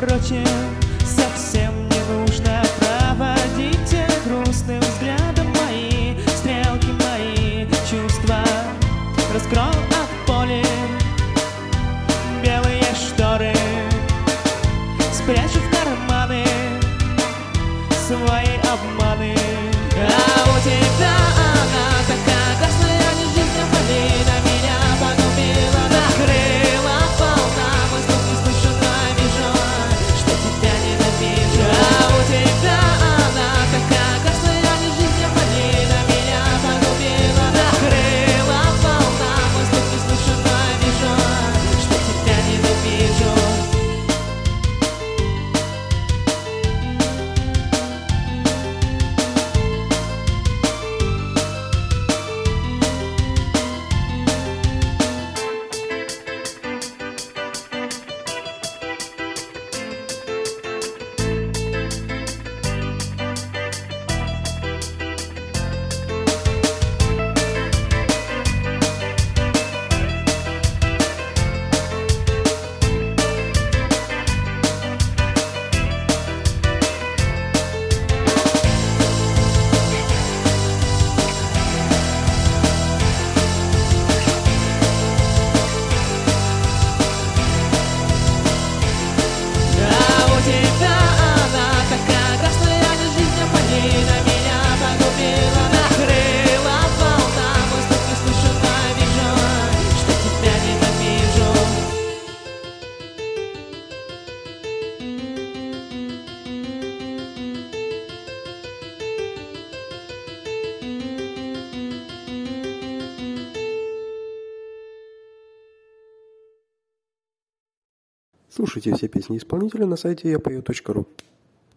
впрочем, совсем не нужно проводить грустным взглядом мои стрелки, мои чувства. Раскрою от поля белые шторы, спрячу в карманы свои обманы. А у тебя она такая красная, не жизнь, полина меня погубила. Накрыла волна, мой звук не слышу, но вижу, что тебя ненавижу. А у тебя она такая красная, не жизнь, полина меня погубила. Накрыла волна, мой звук не слышу, но вижу, что тебя ненавижу. Слушайте все песни исполнителя на сайте yapoe.ru.